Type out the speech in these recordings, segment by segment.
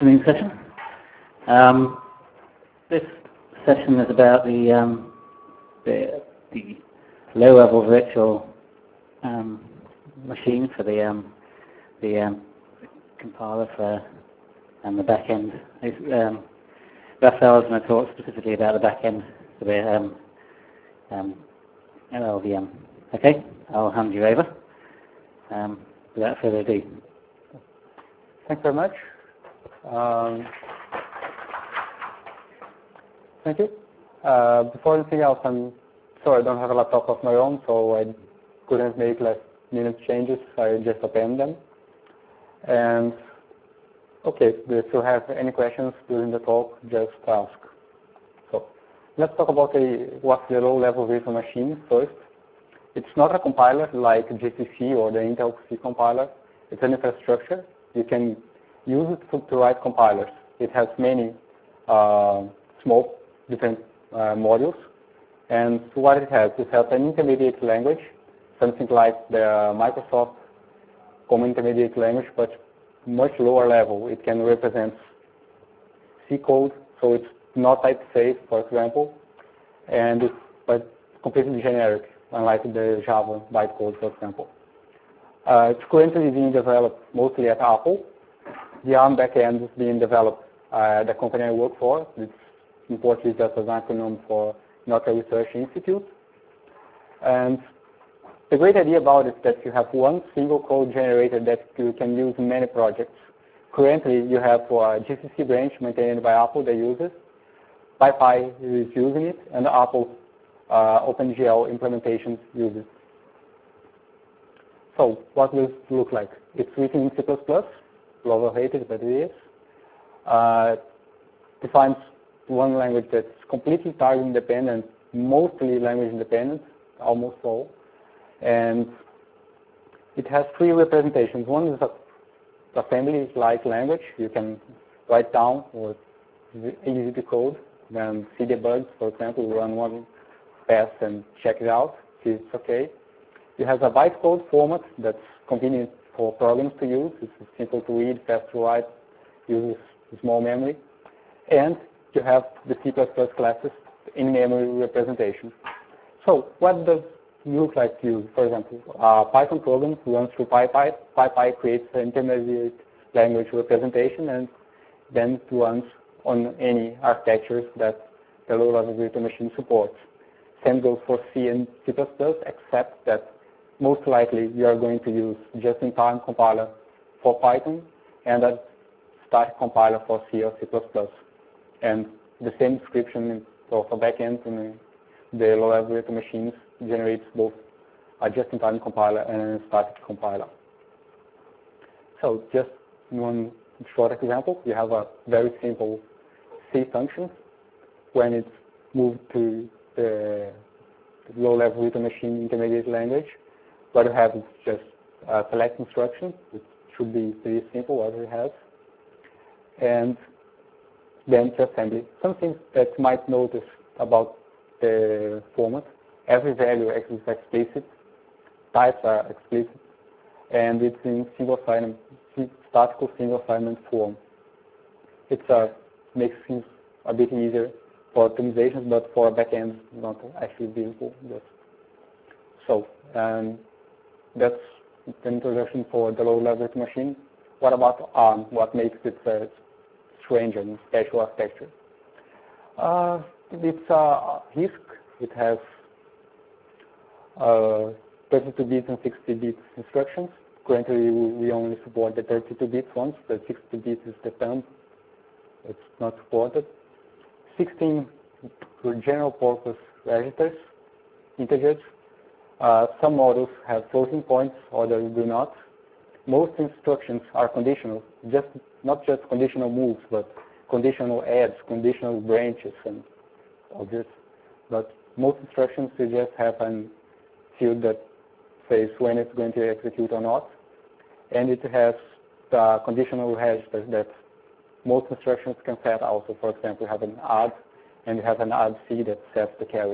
evening session. This session is about the low-level virtual machine for the compiler for and the back end. Raphael is going to talk specifically about the back end for the LLVM. Okay, I'll hand you over. Without further ado. Thanks very much. Thank you. Before anything else, I'm sorry I don't have a laptop of my own, so I couldn't make last-minute changes. I just append them. And okay, if you have any questions during the talk, just ask. So let's talk about what's the low-level virtual machine first. It's not a compiler like GCC or the Intel C compiler. It's an infrastructure. You can use it to write compilers. It has many small different modules. And what it has an intermediate language, something like the Microsoft Common Intermediate Language, but much lower level. It can represent C code, so it's not type safe, for example, and it's completely generic, unlike the Java bytecode, for example. It's currently being developed mostly at Apple. The ARM backend is being developed at the company I work for. It's in Portuguese, that's an acronym for Nokia Research Institute. And the great idea about it is that you have one single code generator that you can use in many projects. Currently, you have a GCC branch maintained by Apple that uses. PyPy is using it, and Apple's OpenGL implementation uses. So what does it look like? It's written in C++, global-hated, but it is. Defines one language that's completely target independent, mostly language independent, almost all. And it has three representations. One is a family-like language you can write down or easy to code. Then C debugs, for example, run one pass and check it out, see it's okay. You have a bytecode format that's convenient for programs to use. It's simple to read, fast to write, uses small memory. And you have the C++ classes in-memory representation. So what does it look like to use? For example, a Python program runs through PyPy. PyPy creates an intermediate language representation and then runs on any architectures that the low-level virtual machine supports. Same goes for C and C++, except that most likely you are going to use just-in-time compiler for Python and a static compiler for C or C++. And the same description of a backend in the low-level virtual machines generates both a just-in-time compiler and a static compiler. So just one short example, you have a very simple C function. When it's moved to the low-level virtual machine intermediate language, what you have is just a select instruction. It should be pretty simple, what it has. And then to assembly. Some things that you might notice about the format. Every value is explicit. Types are explicit. And it's in statical single assignment form. It makes things a bit easier for optimizations, but for backends, not actually visible. So, that's the introduction for the low-level machine. What about ARM? What makes it strange and special architecture? It's a RISC. It has 32-bit and 60-bit instructions. Currently, we only support the 32-bit ones. The 60-bit is the thumb. It's not supported. 16 general-purpose registers, integers. Some models have floating points, others do not. Most instructions are conditional, not just conditional moves, but conditional adds, conditional branches, and all this. But most instructions you just have a field that says when it's going to execute or not. And it has the conditional registers that most instructions can set also. For example, you have an add, and you have an add C that sets the carry.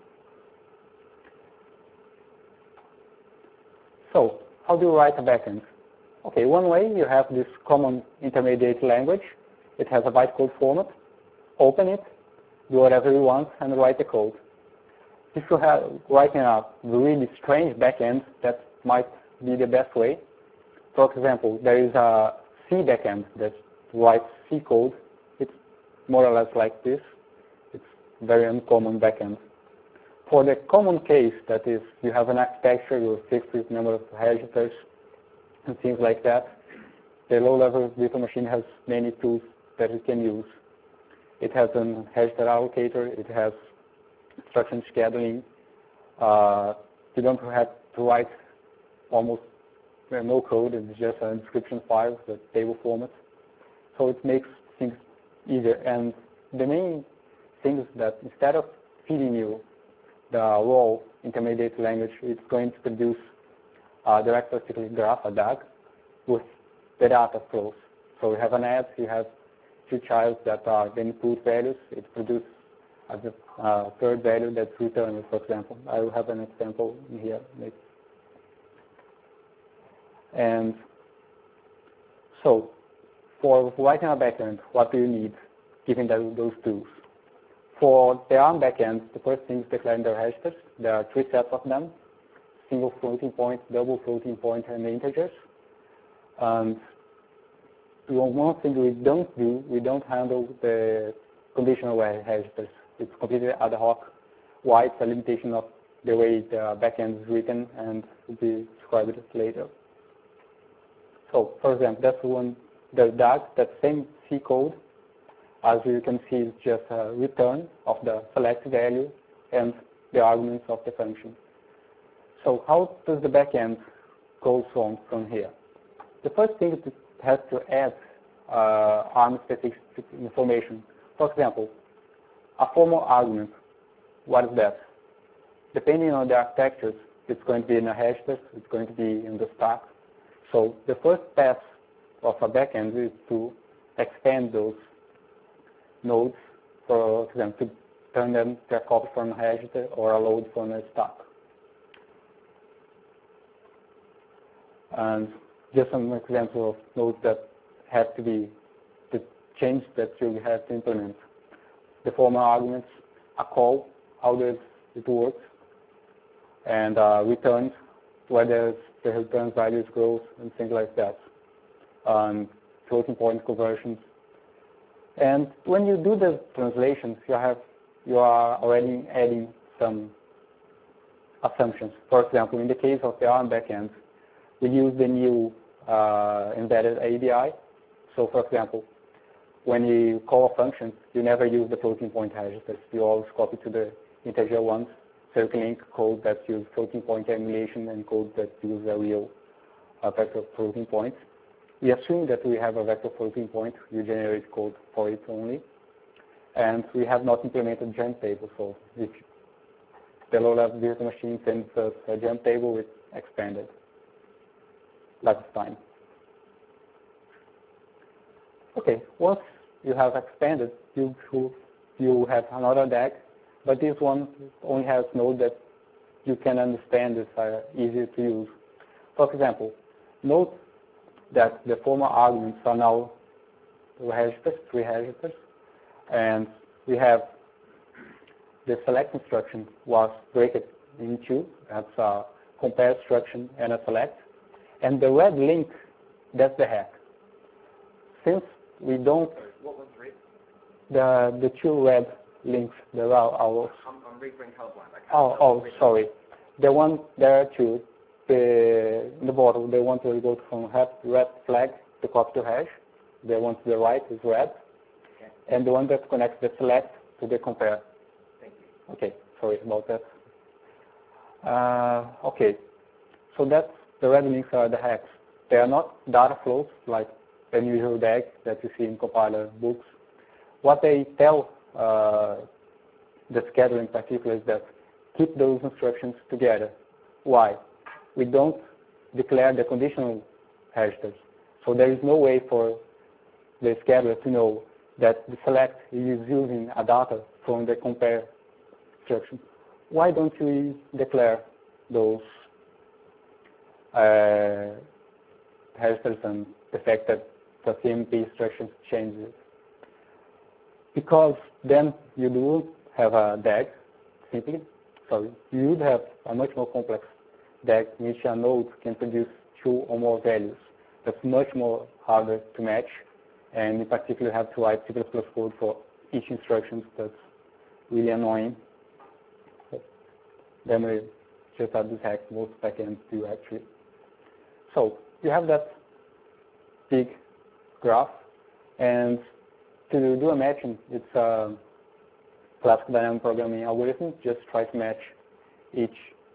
So how do you write a backend? Okay, one way you have this common intermediate language. It has a bytecode format. Open it, do whatever you want, and write the code. If you have writing a really strange backend, that might be the best way. For example, there is a C backend that writes C code. It's more or less like this. It's very uncommon backend. For the common case, that is, you have an architecture, you fix the number of registers and things like that, the low-level virtual machine has many tools that it can use. It has an register allocator, it has instruction scheduling. You don't have to write almost no code, it's just a description file, the table format. So it makes things easier. And the main thing is that instead of feeding you the raw intermediate language, it's going to produce a directed cyclic graph, a DAG, with the data flows. So you have an add, you have two childs that are the input values. It produces a third value that's returned, for example. I will have an example in here. And so for writing a backend, what do you need, given those tools? For the ARM backend, the first thing is declaring the registers. There are 3 sets of them: single floating point, double floating point, and integers. And one thing we don't do, we don't handle the conditional registers. It's completely ad hoc. Why? It's a limitation of the way the backend is written, and will be described later. So, for example, that's one, the DAG, that same C code. As you can see, it's just a return of the select value and the arguments of the function. So how does the backend go from here? The first thing is it has to add ARM-specific information. For example, a formal argument. What is that? Depending on the architectures, it's going to be in a register, it's going to be in the stack. So the first pass of a backend is to expand those nodes, for example, to turn them to a copy from a register or a load from a stack. And just some example of nodes that have to be the change that you have to implement. The formal arguments, a call, how does it work, and returns, whether the return values grows and things like that. Floating point conversions. And when you do the translations, you are already adding some assumptions. For example, in the case of the ARM backend, we use the new embedded ABI. So, for example, when you call a function, you never use the floating point registers. You always copy to the integer ones. So you can link code that use floating point emulation and code that use a real vector floating point. We assume that we have a vector floating point. You generate code for it only. And we have not implemented jump table. So if the low-level virtual machine sends us a jump table, it's expanded last time. Okay, once you have expanded, you have another DAG, but this one only has node that you can understand, is easier to use. For example, note that the formal arguments are now registers, 3 registers, and we have the select instruction was break in 2. That's a compare instruction and a select. And the red link, that's the hack. Since we don't... What was red? The 2 red links, there are our... I'm reading colorblind. Oh, sorry. The one, there are 2. In the bottom, they want to go from red flag to copy to hash. The one to the right is red. Okay. And the one that connects the select to the compare. Thank you. Okay, sorry about that. Okay, so that's the red links are the hacks. They are not data flows like the usual DAG that you see in compiler books. What they tell the scheduler in particular is that keep those instructions together. Why? We don't declare the conditional registers. So there is no way for the scheduler to know that the select is using a data from the compare instruction. Why don't we declare those registers and the fact that the CMP instructions changes because then you do have a DAG, simply. So you would have a much more complex DAG in which a node can produce 2 or more values. That's much more harder to match, and in particular you have to write C++ code for each instruction. That's really annoying. Then we just have this hack most backends do actually. So you have that big graph, and to do a matching, it's a classical dynamic programming algorithm. Just try to match each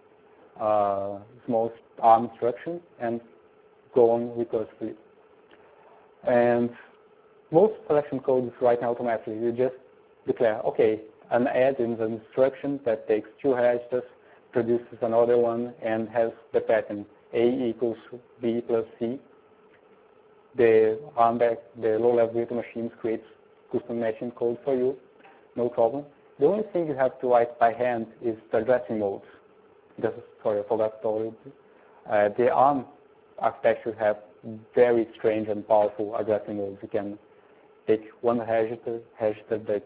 small ARM instruction and go on recursively. And most selection code is written automatically. You just declare, okay, an add is an instruction that takes 2 registers, produces another one, and has the pattern A equals B plus C. The ARM-backed, the low-level virtual machines creates custom matching code for you, no problem. The only thing you have to write by hand is the addressing modes. Sorry, I forgot to tell you. The ARM architecture have very strange and powerful addressing modes. You can take one register that's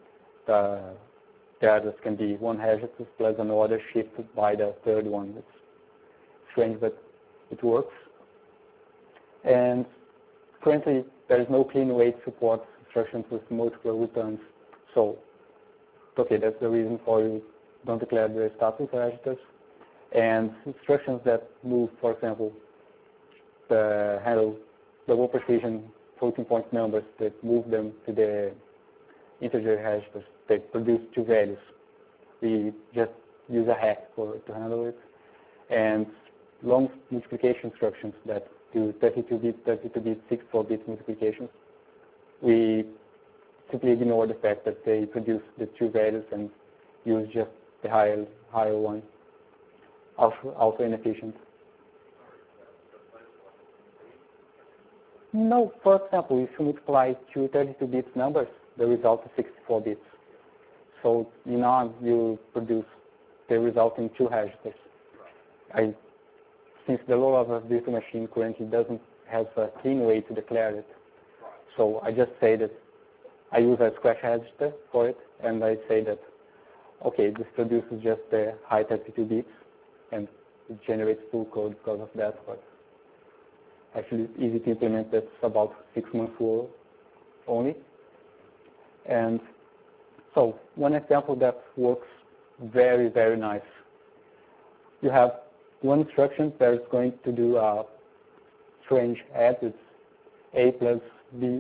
the address can be one register plus another shifted by the third one. It's strange, but it works. And currently, there is no clean way to support instructions with multiple returns. So, okay, that's the reason for you don't declare the status registers. And instructions that move, for example, the handle double precision floating point numbers that move them to the integer registers, they produce 2 values. We just use a hack to handle it. And long multiplication instructions that do 32-bit, 64-bit multiplications, we simply ignore the fact that they produce the 2 values and use just the higher one. Also inefficient. No, for example, if you multiply 2 32-bit numbers, the result is 64 bits. So in ARM, you produce the result in 2 registers. Since the low-level virtual machine currently doesn't have a clean way to declare it, so I just say that I use a scratch register for it, and I say that, okay, this produces just the high 32 bits, and it generates full code because of that, but actually it's easy to implement. That's about 6 months old only. And so one example that works very, very nice. You have one instruction that is going to do a strange add. It's A plus B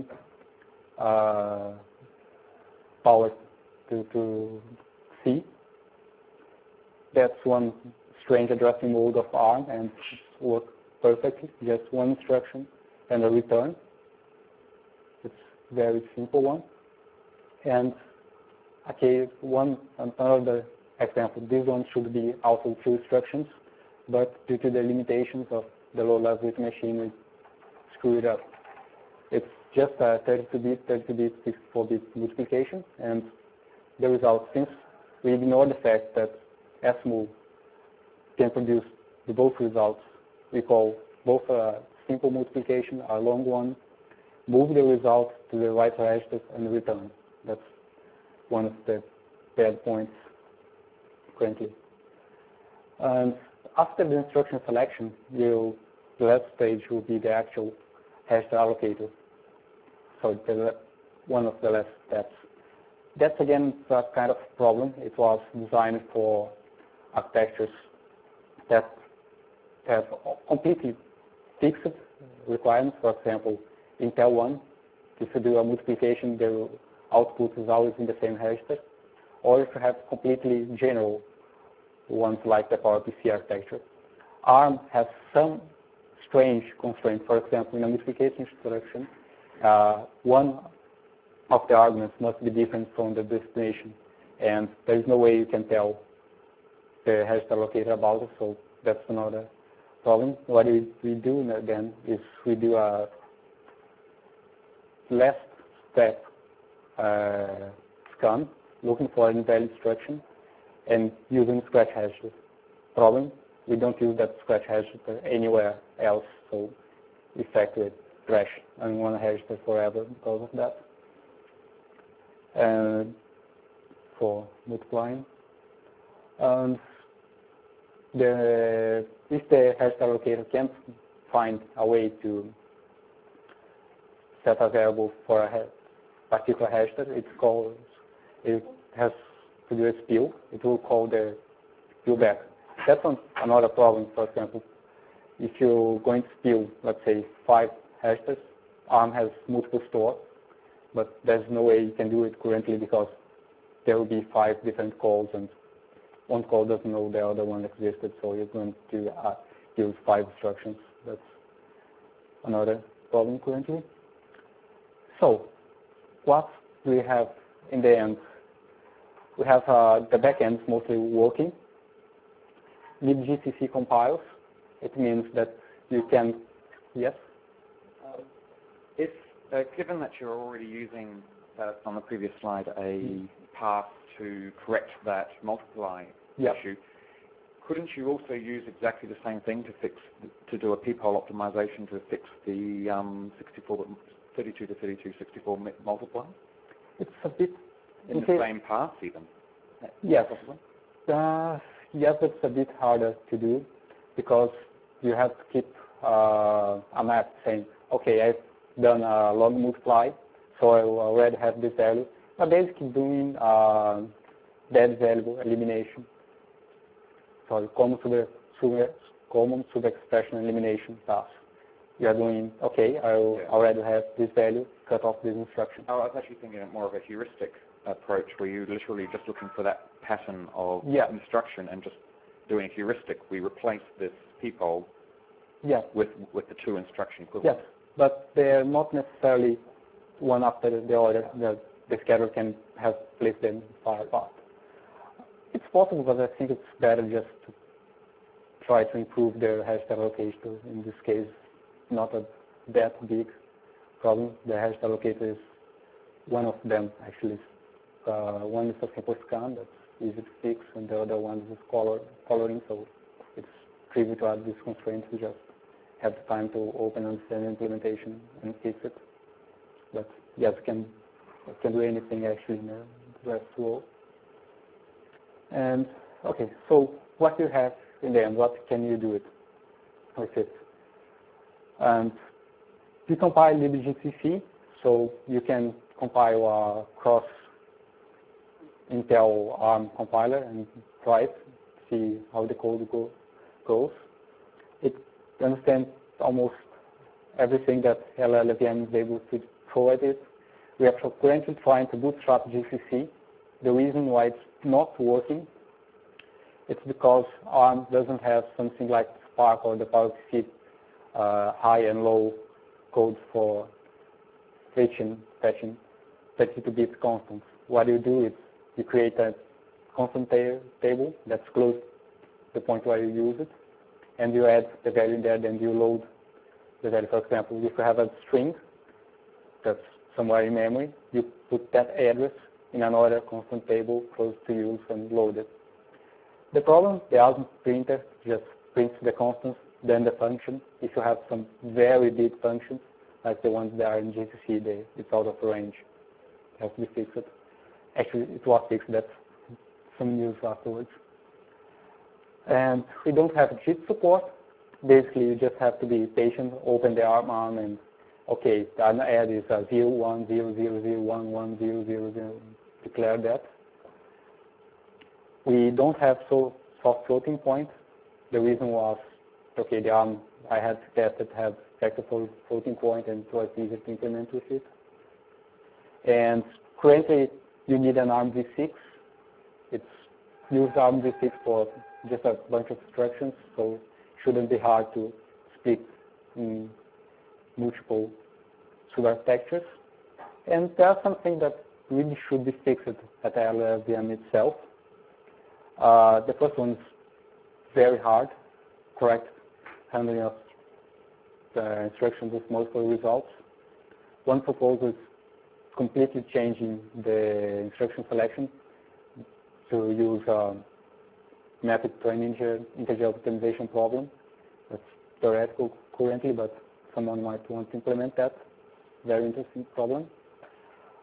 power to C. That's one strange addressing mode of ARM, and it works perfectly. Just one instruction and a return. It's a very simple one. And okay, another example. This one should be also 2 instructions, but due to the limitations of the low-level virtual machine, we screw it up. It's just a 32-bit, 64-bit multiplication, and the result, since we ignore the fact that smove can produce both results, we call both a simple multiplication, a long one, move the result to the right register, and return. That's one of the bad points currently. And after the instruction selection, the last stage will be the actual register allocator. So one of the last steps. That's again a kind of problem. It was designed for architectures that have completely fixed requirements. For example, Intel 1, if you do a multiplication, the output is always in the same register. Or if you have completely general ones like the PowerPC architecture. ARM has some strange constraints. For example, in a multiplication instruction, one of the arguments must be different from the destination, and there is no way you can tell the register allocator about it, so that's another problem. What we do then is we do a last step scan, looking for an invalid instruction, and using scratch register. Problem, we don't use that scratch register anywhere else, so we factor it trash on one register forever because of that. for multiplying. And if the hash allocator can't find a way to set a variable for a particular hash, it has to do a spill. It will call the spill back. That's another problem. For example, if you're going to spill, let's say, 5 hashes, ARM has multiple stores, but there's no way you can do it currently because there will be 5 different calls, and one call doesn't know the other one existed, so you're going to use 5 instructions. That's another problem currently. So what do we have in the end? We have the backend mostly working. libgcc compiles. It means that you can, yes? If, given that you're already using, on the previous slide, a path to correct that multiply issue, couldn't you also use exactly the same thing to do a peephole optimization to fix the 32 to 32, 64 multiply? It's a bit in the same path even? Yes. Yes, it's a bit harder to do because you have to keep a map saying, okay, I've done a log multiply, so I already have this value. I'm basically doing dead value elimination. Sorry, common sub-expression elimination task. You are doing, okay, I already have this value, cut off this instruction. Oh, I was actually thinking of more of a heuristic approach where you're literally just looking for that pattern of instruction and just doing a heuristic. We replace this peephole with the 2 instruction equivalent. Yes, but they're not necessarily one after the other. The scheduler can have placed them far apart. It's possible, but I think it's better just to try to improve their hash allocator. In this case, not that big problem. The hash allocator is one of them, actually. One is a simple scan that's easy to fix, and the other one is coloring, so it's trivial to add these constraints. We just have the time to open and understand the implementation and fix it. But yes, can do anything actually in the REST-flow. And okay, so what you have in the end, what can you do with it? And you compile libgcc, so you can compile a cross Intel ARM compiler and try it, see how the code goes. It understands almost everything that LLVM is able to provide it. We are currently trying to bootstrap GCC. The reason why it's not working, it's because ARM doesn't have something like Spark or the PowerPC high and low code for fetching 32-bit constants. What you do is you create a constant table that's close to the point where you use it, and you add the value there, then you load the value. For example, if you have a string that's somewhere in memory, you put that address in another constant table close to use and load it. The problem, the ARM printer just prints the constants, then the function. If you have some very big functions, like the ones that are in GCC, it's out of range. It has to be fixed. Actually, it was fixed. That's some news afterwards. And we don't have cheat support. Basically, you just have to be patient, open the ARM, and okay, the add is 0, 1, 0, 0, 0, 1, 1, 0, 0, 0, declare that. We don't have soft floating point. The reason was, okay, the ARM I had tested had vector floating point, and it was easier to implement with it. And currently, you need an ARMv6. It's used ARMv6 for just a bunch of instructions, so it shouldn't be hard to split in multiple subarchitectures. And there's something that really should be fixed at the LLVM itself. The first one is very hard, correct handling of the instructions with multiple results. One proposal is completely changing the instruction selection to use mapped to an integer optimization problem. That's theoretical currently, but someone might want to implement that. Very interesting problem.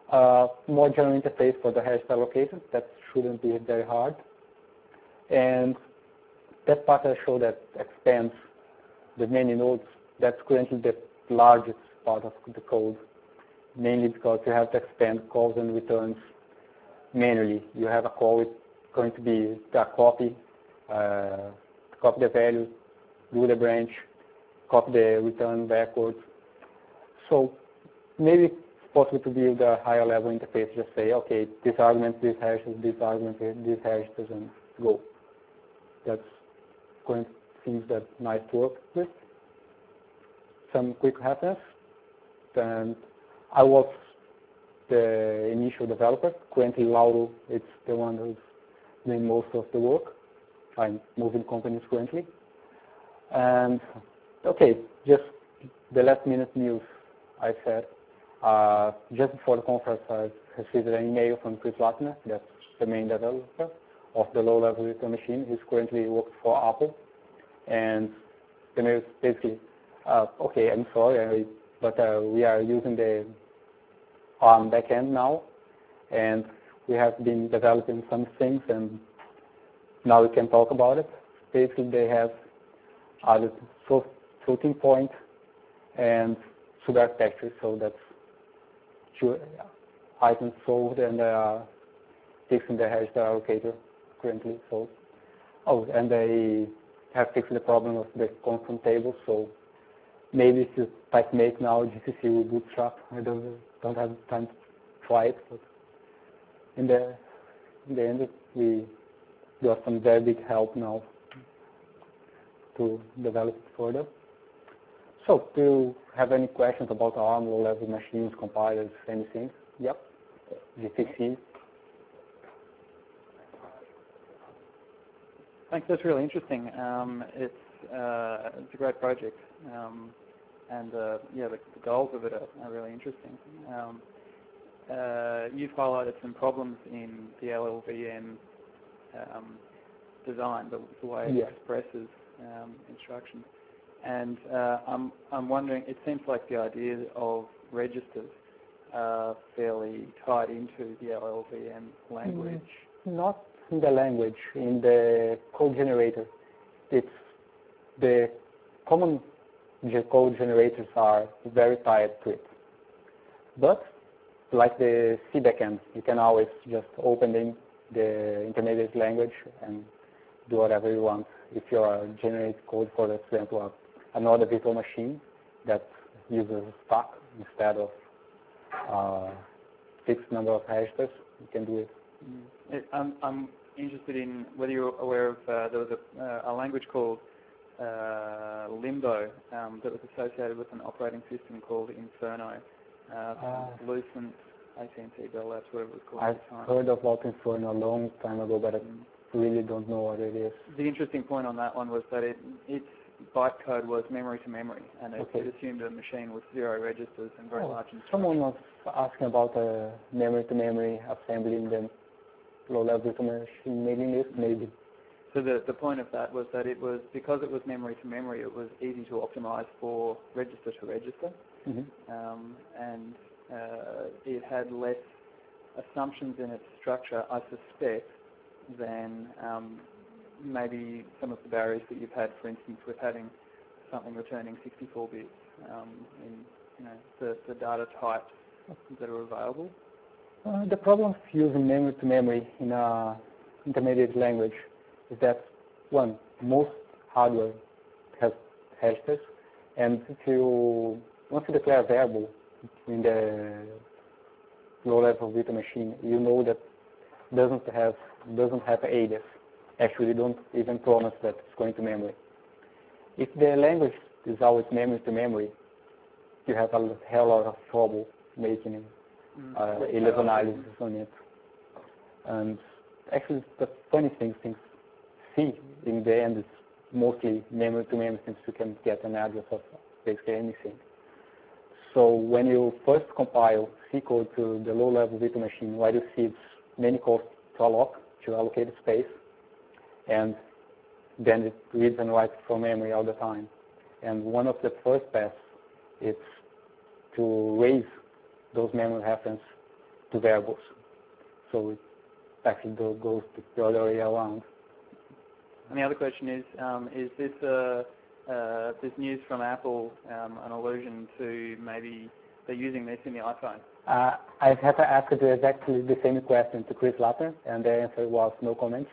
More general interface for the hash allocator. That shouldn't be very hard. And that part I showed that expands the many nodes. That's currently the largest part of the code, mainly because you have to expand calls and returns manually. You have a call with going to be a copy the value, do the branch, copy the return backwards. So maybe it's possible to build a higher level interface, just say, okay, this argument, this hashes, this argument, this hashes, and go. That's going to seems that nice to work with. Some quick reference. And I was the initial developer. Currently, Lauro, it's the one who's doing most of the work. I'm moving companies currently. And okay, just the last minute news I said. Just before the conference, I received an email from Chris Lattner, that's the main developer of the low-level virtual machine. He's currently works for Apple. And the mail is basically, okay, I'm sorry, but we are using the ARM backend now, and we have been developing some things, and now we can talk about it. Basically, they have added floating point and sub-architecture, so that's two items solved, and they are fixing the hash allocator currently. So, and they have fixed the problem of the constant table. So maybe if you type make now, GCC will bootstrap. I don't have time to try it, but in the end, we got some very big help now to develop it further. So, do you have any questions about ARM, low-level machines, compilers, anything? Yep. GCC. Thanks. That's really interesting. It's a great project, and yeah, the goals of it are really interesting. You've highlighted some problems in the LLVM design, the way it expresses instructions. And I'm wondering, it seems like the idea of registers are fairly tied into the LLVM language. Not in the language, in the code generator. It's the common code generators are very tied to it. But like the C backend, you can always just open the intermediate language and do whatever you want. If you are generate code, for example, another virtual machine that uses stack instead of fixed number of hashes, you can do it. I'm interested in whether you're aware of there was a language called Limbo that was associated with an operating system called Inferno. Lucent, AT&T, Bell Labs, whatever it was called at the time. I've heard about Inferno a long time ago, but I really don't know what it is. The interesting point on that one was that its bytecode was memory to memory, and it assumed a machine with 0 registers and very large instructions. Someone was asking about memory to memory assembly in the low-level virtual machine mailing list, maybe. So the point of that was that it was, because it was memory to memory, it was easy to optimize for register to register, and it had less assumptions in its structure, I suspect, than maybe some of the barriers that you've had, for instance, with having something returning 64 bits in the data types that are available. The problem of using memory to memory in an intermediate language is that, one, most hardware has hashes, and once you declare a variable in the low-level virtual machine, you know that doesn't have alias. Actually, don't even promise that it's going to memory. If the language is always memory to memory, you have a hell lot of trouble making alias analysis on it. And actually, the funny thing is, C in the end is mostly memory to memory, since you can get an address of basically anything. So when you first compile C code to the low-level virtual machine, what you see is many calls to alloc, to allocate space, and then it reads and writes from memory all the time. And one of the first paths is to raise those memory references to variables. So it actually goes the other way around. And the other question is this this news from Apple an allusion to maybe they're using this in the iPhone? I've had to ask exactly the same question to Chris Lattner, and the answer was no comment.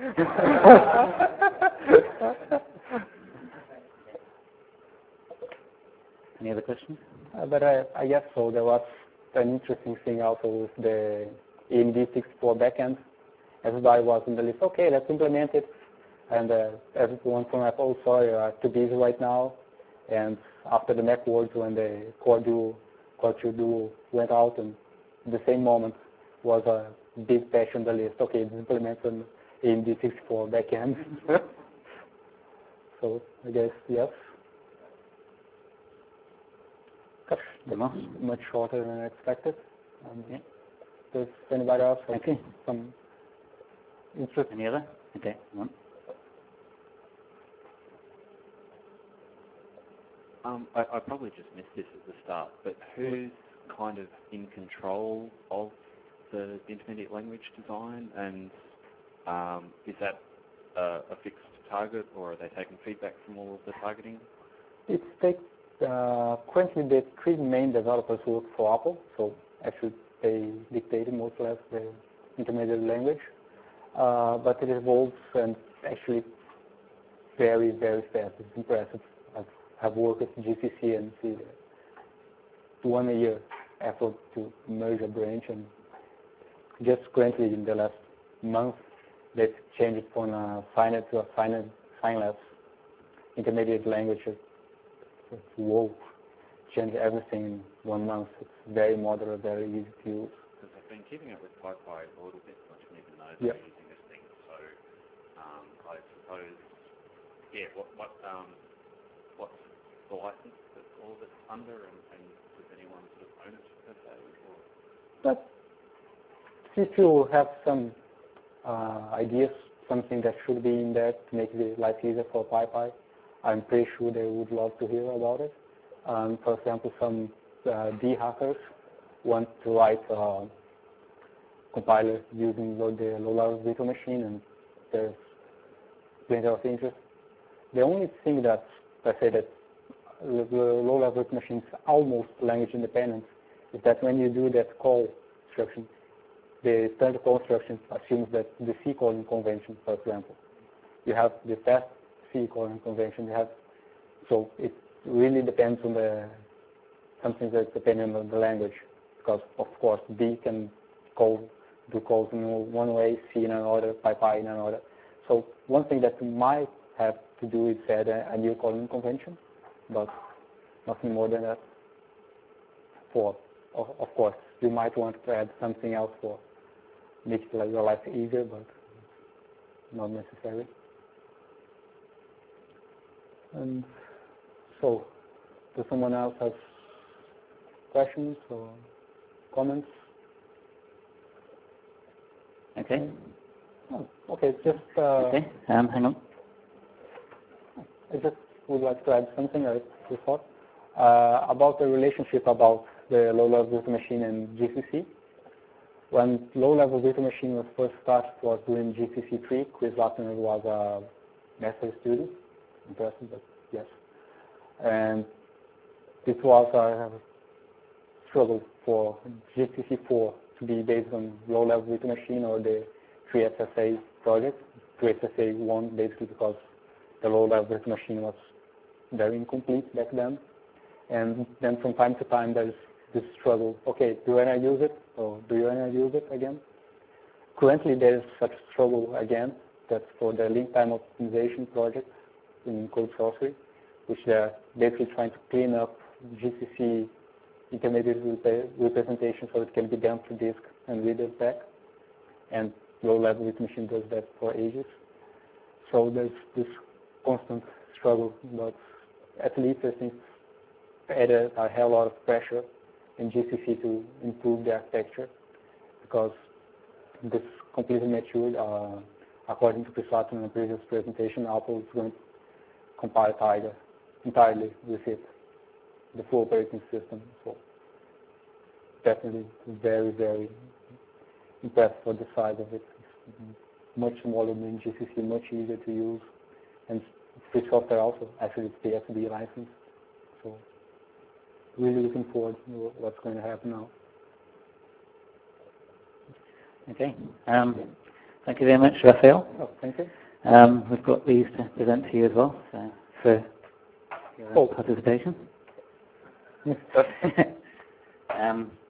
Any other questions? But I guess so. There was an interesting thing also with the AMD64 backend. Everybody was in the list, okay, let's implement it. And everyone from Apple, sorry, are too busy right now. And after the Macworld, when the Core 2 Duo went out, and the same moment was a big patch on the list. Okay, it's implemented an AMD64 backend. So I guess, yes. Much shorter than expected. Yeah. Does anybody else have some interest? Any other? Okay, one. I probably just missed this at the start, but who's kind of in control of the intermediate language design, and is that a fixed target, or are they taking feedback from all of the targeting? Currently the three main developers work for Apple, so actually they dictated more or less the intermediate language, but it evolves and actually very, very fast. It's impressive. I've worked with GCC and see 1 year effort to merge a branch, and just currently in the last month they've changed from a finite to a fineless intermediate language. Whoa, change everything in 1 month. It's very modular, very easy to use. Because I've been keeping up with PyPy a little bit, so I didn't even know they were using this thing. So I suppose, yeah, what's the license that all of it's under, and does anyone sort of own it per se? But if you have some ideas, something that should be in there to make the life easier for PyPy, I'm pretty sure they would love to hear about it. For example, some D-hackers want to write a compiler using the low-level virtual machine, and there's plenty of interest. The only thing that I say that the low-level virtual machine is almost language independent is that when you do that call instruction, the standard call instruction assumes that the C calling convention, for example, you have the fast C calling convention. So it really depends on something that's dependent on the language, because of course B can do calls in one way, C in another, PyPy in another. So one thing that you might have to do is add a new calling convention, but nothing more than that. Of course, you might want to add something else for make your life easier, but not necessary. And so, does someone else have questions or comments? Okay. Oh, okay, just... okay, hang on. I just would like to add something I thought about the relationship about the low-level virtual machine and GCC. When low-level virtual machine was first started, was doing GCC 3. Chris Lattner was a master student. Impressive, but yes. And it was a struggle for GCC 4 to be based on low-level virtual machine or the 3SSA project. 3SSA 1 basically because the low-level virtual machine was very incomplete back then. And then from time to time there's this struggle. Okay, do I use it or do you use it again? Currently there is such struggle again. That's for the link time optimization project in Code Sorcery, which they're basically trying to clean up GCC intermediate representation so it can be dumped to disk and read it back. And low-level virtual machine does that for ages. So there's this constant struggle, but at least I think added a hell lot of pressure in GCC to improve the architecture, because this completely matured. According to Chris Lattner in the previous presentation, Apple is going to compile Tiger entirely with it, the full operating system. So definitely very, very impressed with the size of it. It's much smaller than GCC, much easier to use, and free software also. Actually, it's the SB license. So really looking forward to what's going to happen now. Okay. Thank you very much, Raphael. Oh, thank you. We've got these to present to you as well, so for your participation.